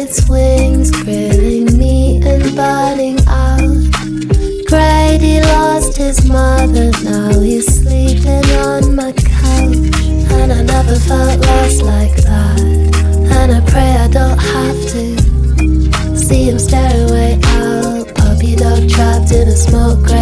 its wings, grilling me and burning out. Grady lost his mother, now he's sleeping on my couch. And I never felt lost like that, and I pray I don't have to. See him stare away out, puppy dog trapped in a smoke.